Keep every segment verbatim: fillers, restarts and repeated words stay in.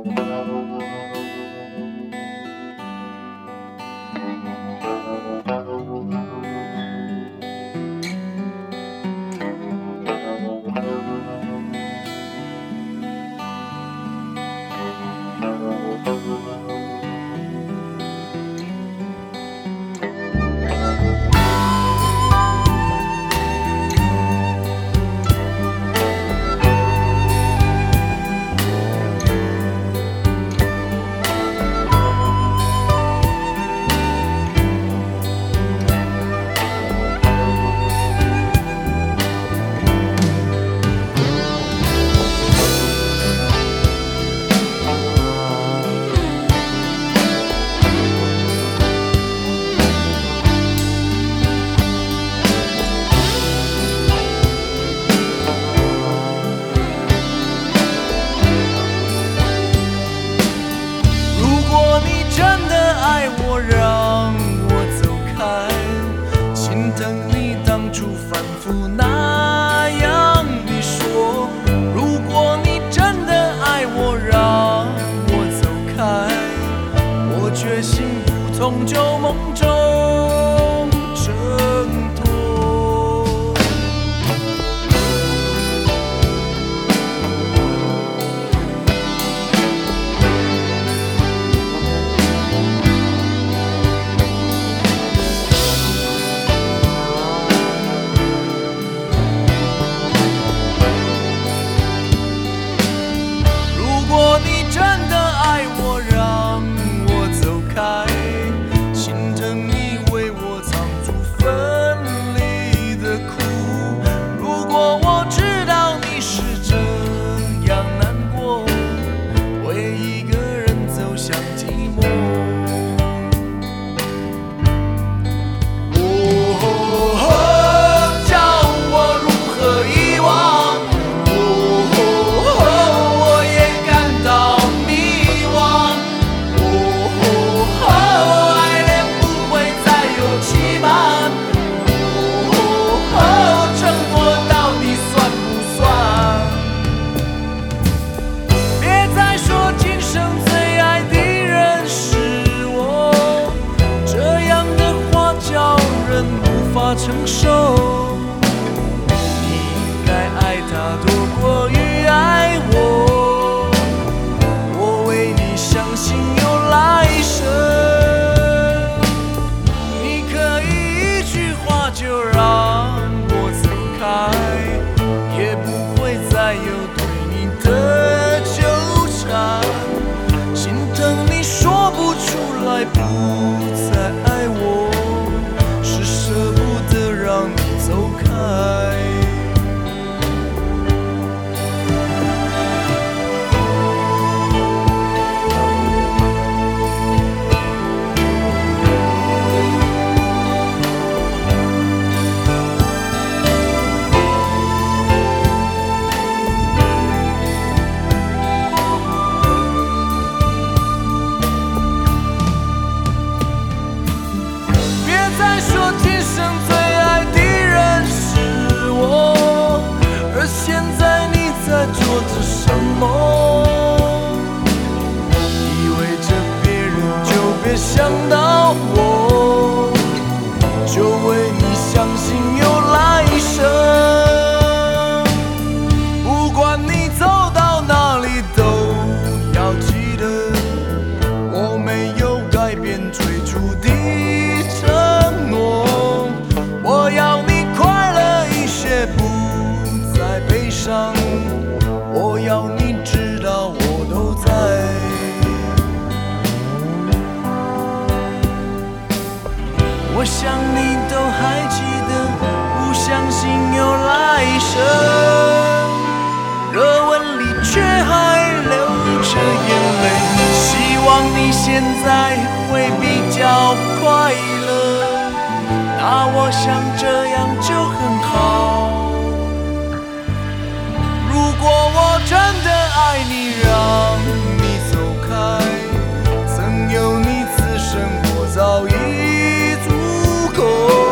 从旧梦中挣脱。如果你真的爱我，让我走开。承受，你应该爱他多过于爱我。我为你相信有来生，你可以一句话就让我走开，也不会再有对你的纠缠。心疼你说不出来，不再爱我。舍不得让你走开，别再说天生最爱的人是我，而现在你在做着什么？依偎着别人就别想到我，就为你相信有来生。不管你走到哪里，都要记得我没有改变最初的承诺。我要你快乐一些，不再悲伤。我要你知道我都在。我想你都还记得，不相信有来生。热吻里却还流着眼泪，希望你现在会比较快乐。那我想这样就很好。如果我真的爱你，让你走开，曾有你此生我早已足够。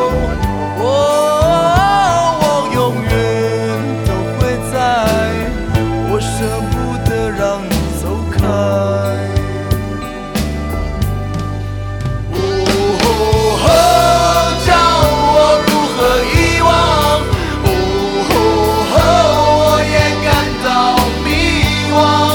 我我永远都会在，我舍不得让你走开。 我也感到迷惘。